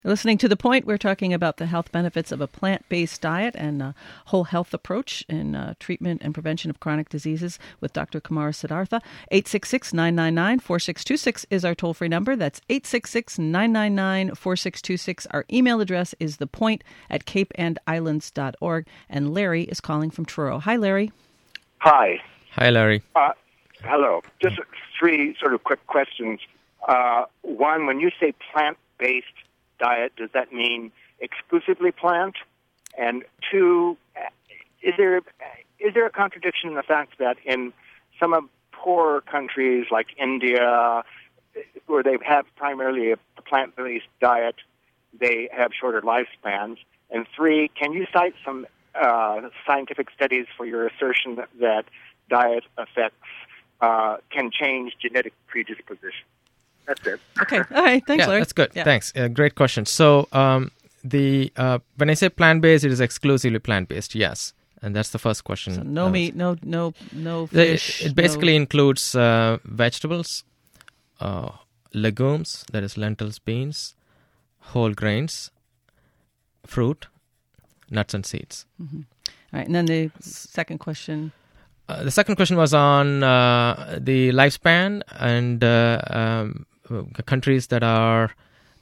Listening to The Point, we're talking about the health benefits of a plant-based diet and a whole health approach in treatment and prevention of chronic diseases with Dr. Kumara Siddhartha. 866-999-4626 is our toll-free number. That's 866-999-4626. Our email address is thepoint@capeandislands.org. And Larry is calling from Truro. Hi, Larry. Hi. Hi, Larry. Hello. Just three sort of quick questions. One, when you say plant-based diet, does that mean exclusively plant? And two, is there a contradiction in the fact that in some of poorer countries like India, where they have primarily a plant-based diet, they have shorter lifespans? And three, can you cite some scientific studies for your assertion that diet effects can change genetic predisposition? That's it. Okay. All right. Thanks, Larry. That's good. Yeah. Thanks. Great question. So when I say plant-based, it is exclusively plant-based, yes. And that's the first question. So no meat, no fish. It basically includes vegetables, legumes, that is lentils, beans, whole grains, fruit, nuts and seeds. Mm-hmm. All right. And then the second question. The second question was on the lifespan and countries that are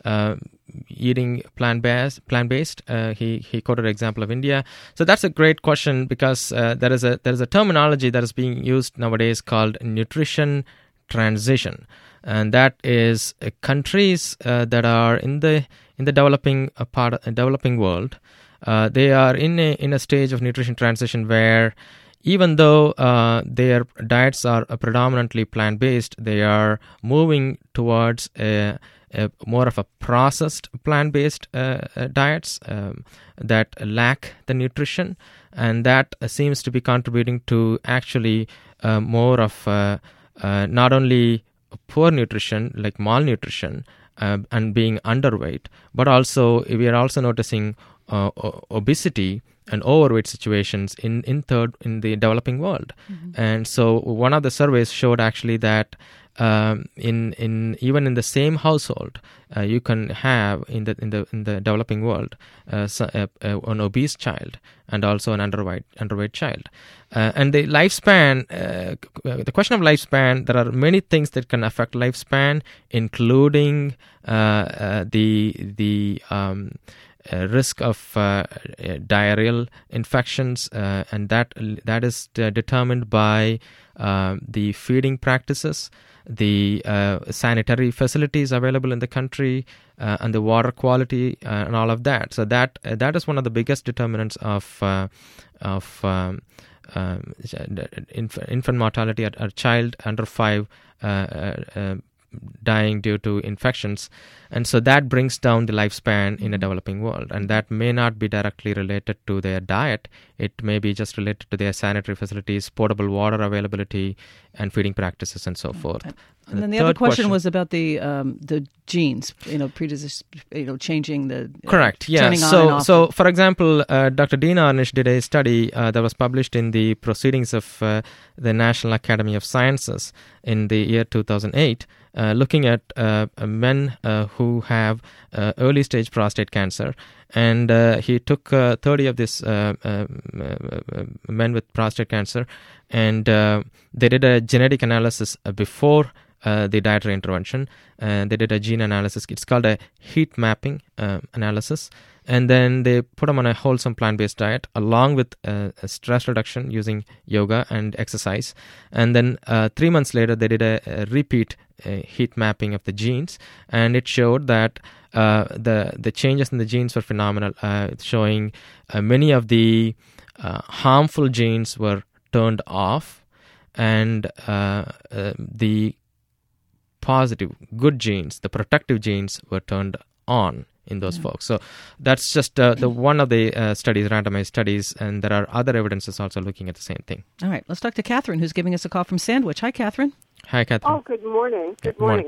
eating plant-based. He quoted an example of India. So that's a great question because there is a terminology that is being used nowadays called nutrition transition, and that is countries that are in the developing world. They are in a stage of nutrition transition where, even though their diets are predominantly plant-based, they are moving towards a more of a processed plant-based diets that lack the nutrition, and that seems to be contributing to actually more of not only poor nutrition, like malnutrition, and being underweight, but also we are also noticing obesity and overweight situations in the developing world. Mm-hmm. And so one of the surveys showed actually that even in the same household, you can have in the developing world an obese child and also an underweight child. And the lifespan, the question of lifespan, there are many things that can affect lifespan, including the risk of diarrheal infections, and that is determined by the feeding practices, the sanitary facilities available in the country, and the water quality, and all of that. So that is one of the biggest determinants of infant mortality at a child under 5 dying due to infections. And so that brings down the lifespan in a developing world, and that may not be directly related to their diet. It may be just related to their sanitary facilities, potable water availability, and feeding practices, and so forth. And then the other question was about the genes, changing the correct, yeah. Turning on and off. So for example, Dr. Dean Ornish did a study that was published in the Proceedings of the National Academy of Sciences in the year 2008, looking at men who have early stage prostate cancer, and he took 30 of these men with prostate cancer, and they did a genetic analysis before the dietary intervention. They did a gene analysis. It's called a heat mapping analysis. And then they put them on a wholesome plant-based diet along with stress reduction using yoga and exercise. And then 3 months later, they did a repeat heat mapping of the genes, and it showed that the changes in the genes were phenomenal, showing many of the harmful genes were turned off, and the positive, good genes, the protective genes, were turned on in those folks. So that's just the one of the studies, randomized studies, and there are other evidences also looking at the same thing. All right, let's talk to Catherine, who's giving us a call from Sandwich. Hi, Catherine. Hi, Catherine. Oh, good morning. Good morning.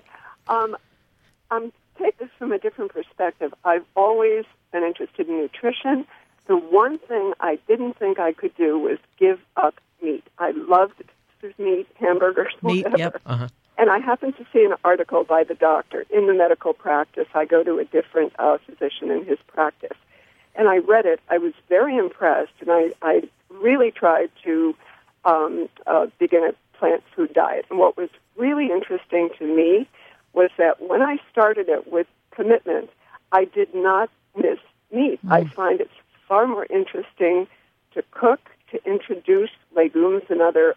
Take this from a different perspective. I've always been interested in nutrition. The one thing I didn't think I could do was give up meat. I loved meat, hamburgers, meat, whatever. Yep. And And I happened to see an article by the doctor in the medical practice. I go to a different physician in his practice. And I read it. I was very impressed, and I really tried to begin a plant food diet. And what was really interesting to me was that when I started it with commitment, I did not miss meat. I find it's far more interesting to cook, to introduce legumes and other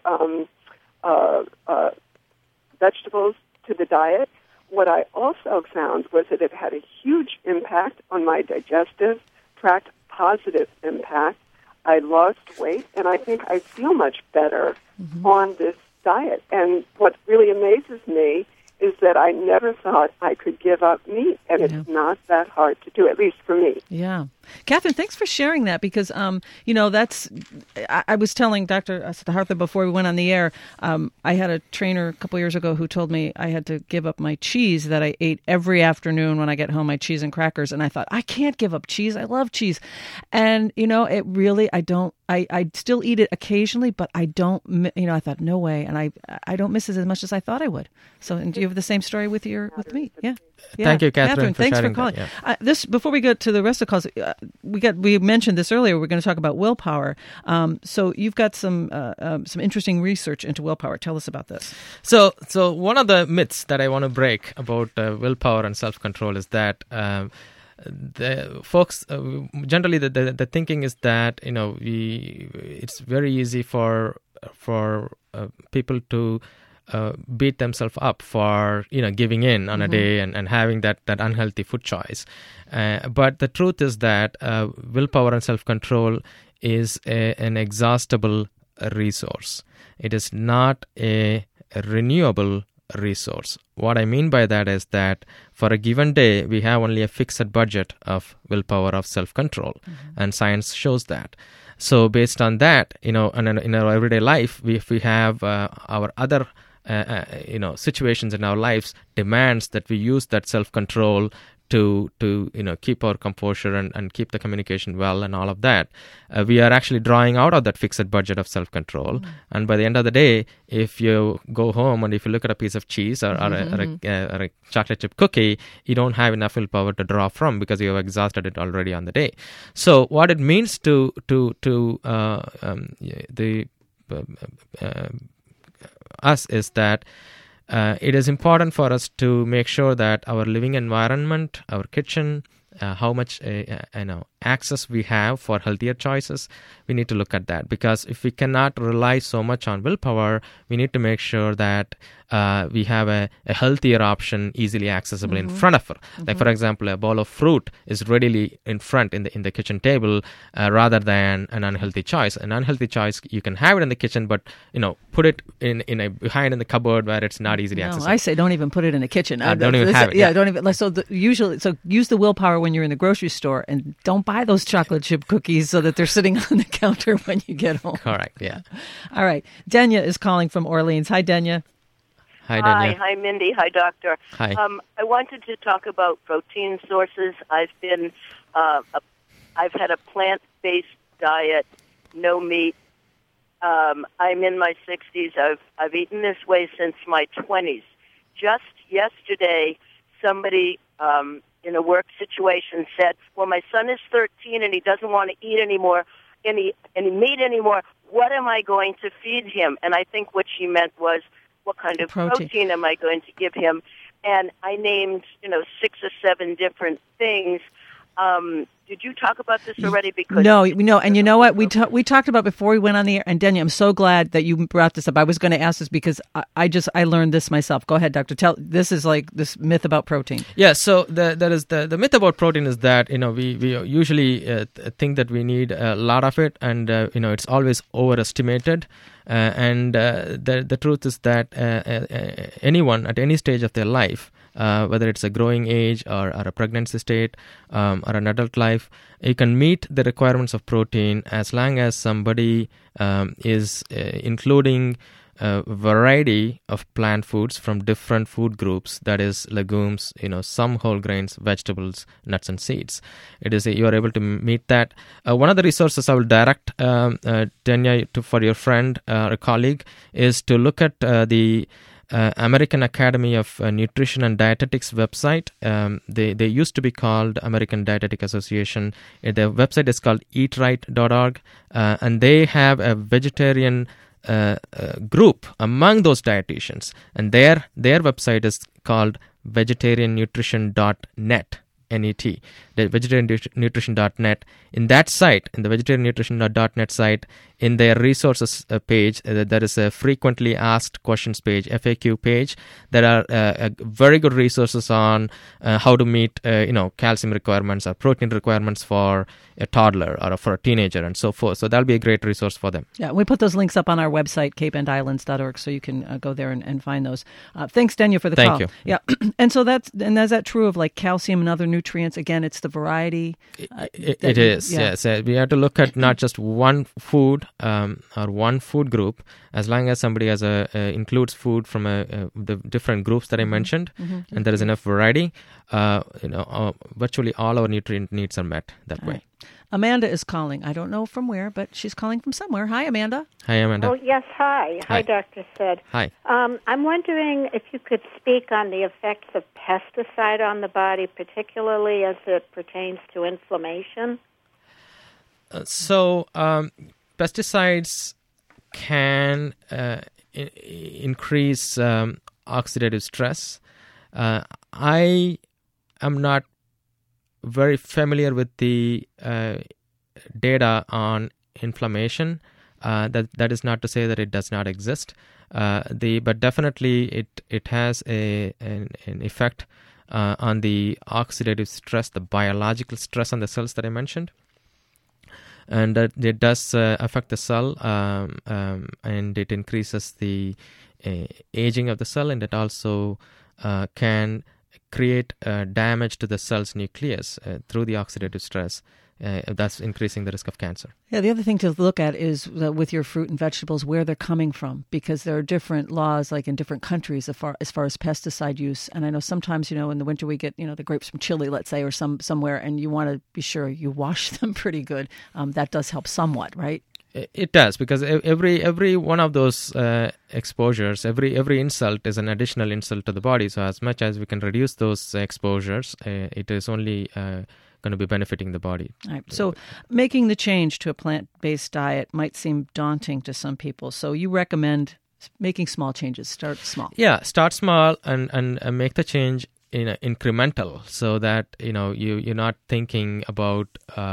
vegetables to the diet. What I also found was that it had a huge impact on my digestive tract, positive impact. I lost weight, and I think I feel much better on this diet. And what really amazes me is that I never thought I could give up meat, and it's not that hard to do, at least for me. Yeah. Catherine, thanks for sharing that because, that's, I was telling Dr. Siddhartha before we went on the air, I had a trainer a couple years ago who told me I had to give up my cheese that I ate every afternoon when I get home, my cheese and crackers. And I thought, I can't give up cheese. I love cheese. And, it really, I still eat it occasionally, but I don't, I thought, no way. And I don't miss it as much as I thought I would. So, and do you have the same story with meat? Yeah. Thank you, Catherine, for thanks sharing for calling. That, This before we get to the rest of the calls, we mentioned this earlier. We're going to talk about willpower. So you've got some interesting research into willpower. Tell us about this. So one of the myths that I want to break about willpower and self-control is that the folks generally the thinking is that it's very easy for people to beat themselves up for giving in on a day and having that unhealthy food choice. But the truth is that willpower and self-control is an exhaustible resource. It is not a renewable resource. What I mean by that is that for a given day, we have only a fixed budget of willpower, of self-control, and science shows that. So based on that, in our everyday life, if we have our other situations in our lives demands that we use that self-control to keep our composure and keep the communication well and all of that, we are actually drawing out of that fixed budget of self-control. And by the end of the day, if you go home and if you look at a piece of cheese or a chocolate chip cookie, you don't have enough willpower to draw from because you have exhausted it already on the day. So what it means to us is that it is important for us to make sure that our living environment, our kitchen, how much access we have for healthier choices, we need to look at that. Because if we cannot rely so much on willpower, we need to make sure that we have a healthier option easily accessible in front of her. Like, for example, a bowl of fruit is readily in front in the kitchen table rather than an unhealthy choice. An unhealthy choice, you can have it in the kitchen, but put it behind in the cupboard where it's not easily accessible. I say don't even put it in the kitchen. Don't even have it. Yeah, don't even. So use the willpower when you're in the grocery store, and don't buy those chocolate chip cookies so that they're sitting on the counter when you get home. Correct. Yeah. All right. Denya is calling from Orleans. Hi, Denya. Hi, Denya. Hi, Mindy. Hi, Doctor. Hi. I wanted to talk about protein sources. I've had a plant-based diet, no meat. I'm in my 60s. I've eaten this way since my 20s. Just yesterday, somebody in a work situation said, "Well, my son is 13 and he doesn't want to eat any meat anymore. What am I going to feed him?" And I think what she meant was, what kind of protein am I going to give him? And I named, 6 or 7 different things. Did you talk about this already? Because no, and you know what? We talked about before we went on the air. And Denya, I'm so glad that you brought this up. I was going to ask this because I learned this myself. Go ahead, Doctor. This is like this myth about protein. Yeah. So the myth about protein is that we usually think that we need a lot of it, and it's always overestimated. And the truth is that anyone at any stage of their life, whether it's a growing age or a pregnancy state or an adult life, you can meet the requirements of protein as long as somebody is including a variety of plant foods from different food groups, that is legumes, some whole grains, vegetables, nuts and seeds. You are able to meet that. One of the resources I will direct Denya for your friend or colleague is to look at the American Academy of Nutrition and Dietetics website. They used to be called American Dietetic Association. Their website is called eatright.org, and they have a vegetarian group among those dietitians, and their website is called vegetariannutrition.net. NET, the vegetariannutrition.net. In that site, in the vegetariannutrition.net site, in their resources page, there is a frequently asked questions page, FAQ page. There are very good resources on how to meet, calcium requirements or protein requirements for a toddler or for a teenager and so forth. So that'll be a great resource for them. Yeah, we put those links up on our website, capeandislands.org, so you can go there and find those. Thanks, Daniel, for the call. Thank you. Yeah, and so is that true of like calcium and other nutrients? Again, it's the variety. It is, yes. We have to look at not just one food or one food group. As long as somebody has includes food from the different groups that I mentioned, and there is enough variety, virtually all our nutrient needs are met that way. Right. Amanda is calling. I don't know from where, but she's calling from somewhere. Hi, Amanda. Hi, Amanda. Oh, yes, hi. Hi, Dr. Sid. Hi. I'm wondering if you could speak on the effects of pesticide on the body, particularly as it pertains to inflammation. Pesticides can increase oxidative stress. I am not very familiar with the data on inflammation. That is not to say that it does not exist. But definitely it has an effect on the oxidative stress, the biological stress on the cells that I mentioned. And it does affect the cell, and it increases the aging of the cell, and it also can create damage to the cell's nucleus through the oxidative stress. That's increasing the risk of cancer. Yeah, the other thing to look at is with your fruit and vegetables, where they're coming from, because there are different laws, like in different countries, as far as pesticide use. And I know sometimes, in the winter we get, the grapes from Chile, let's say, or somewhere, and you want to be sure you wash them pretty good. That does help somewhat, right? It does, because every one of those exposures, every insult is an additional insult to the body. So as much as we can reduce those exposures, it is only going to be benefiting the body. All right. So making the change to a plant-based diet might seem daunting to some people. So you recommend making small changes. Start small. Yeah, start small and make the change incremental, so that you're not thinking about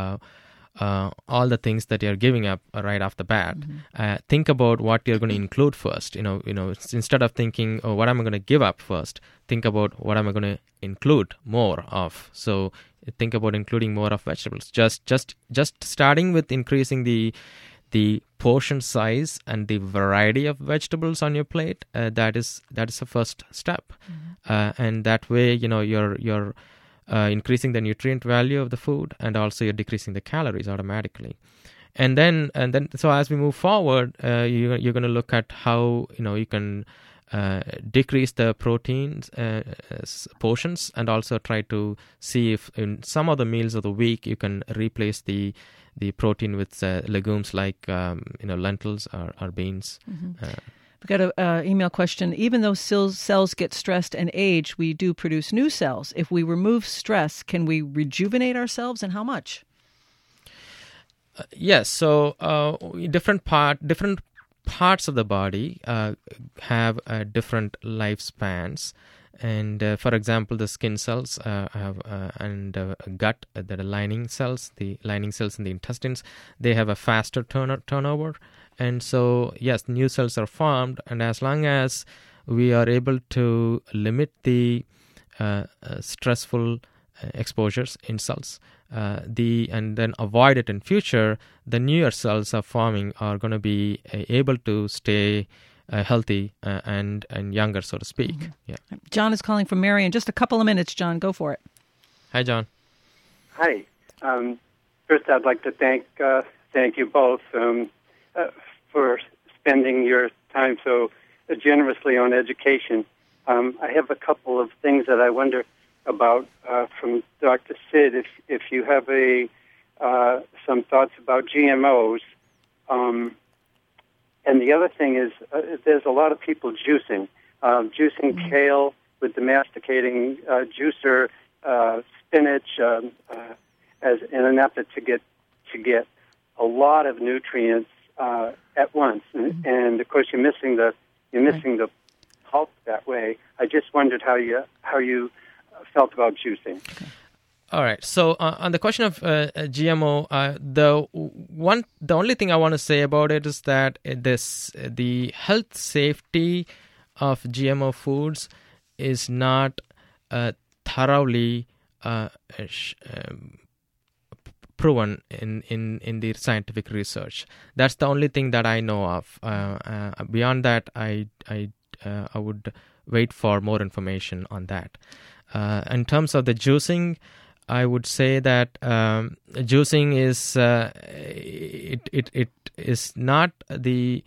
all the things that you're giving up right off the bat. Think about what you're going to include first. Instead of thinking, oh, what am I going to give up first? Think about what am I going to include more of. So think about including more of vegetables. Just starting with increasing the portion size and the variety of vegetables on your plate. That is the first step, and that way you're increasing the nutrient value of the food, and also you're decreasing the calories automatically. And then so as we move forward, you're going to look at how you can decrease the proteins portions, and also try to see if in some of the meals of the week you can replace the protein with legumes like lentils or beans. We've got an email question. Even though cells get stressed and age, we do produce new cells. If we remove stress, can we rejuvenate ourselves, and how much? Yes. So different parts of the body have different lifespans. And for example, the skin cells and gut, the lining cells, the lining cells in the intestines, they have a faster turnover. And so, yes, new cells are formed. And as long as we are able to limit the stressful exposures in cells, and then avoid it in future, the newer cells are forming are going to be able to stay healthy and younger, so to speak. Yeah. John is calling from Marion. Just a couple of minutes, John. Go for it. Hi, John. Hi. First, I'd like to thank you both for spending your time so generously on education. I have a couple of things that I wonder about from Dr. Sid. If you have some thoughts about GMOs. And the other thing is, there's a lot of people juicing. juicing kale with the masticating juicer, spinach, as in an effort to get a lot of nutrients at once. And of course, you're missing the pulp that way. I just wondered how you felt about juicing. Okay. All right. So on the question of GMO, the only thing I want to say about it is that the health safety of GMO foods is not thoroughly proven in the scientific research. That's the only thing that I know of. Beyond that, I would wait for more information on that. In terms of the juicing, I would say that juicing is it is not the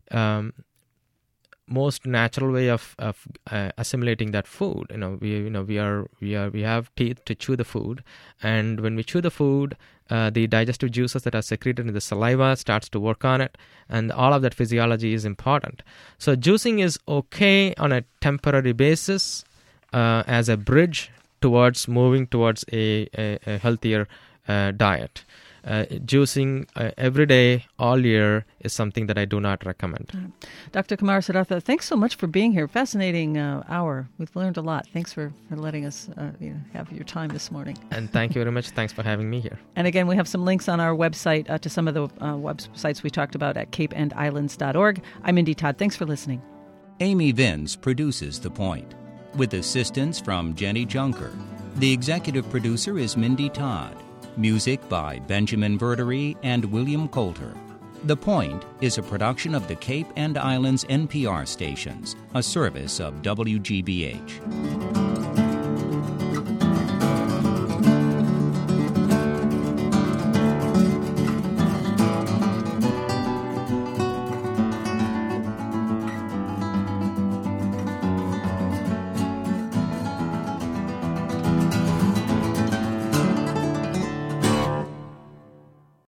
most natural way of assimilating that food. We have teeth to chew the food, and when we chew the food, the digestive juices that are secreted in the saliva starts to work on it, and all of that physiology is important. So juicing is okay on a temporary basis as a bridge towards moving towards a healthier diet. Juicing every day, all year, is something that I do not recommend. Dr. Kumar Siddhartha, thanks so much for being here. Fascinating hour. We've learned a lot. Thanks for letting us have your time this morning. And thank you very much. Thanks for having me here. And again, we have some links on our website to some of the websites we talked about at capeandislands.org. I'm Mindy Todd. Thanks for listening. Amy Vince produces The Point, with assistance from Jenny Junker. The executive producer is Mindy Todd. Music by Benjamin Verdery and William Coulter. The Point is a production of the Cape and Islands NPR stations, a service of WGBH.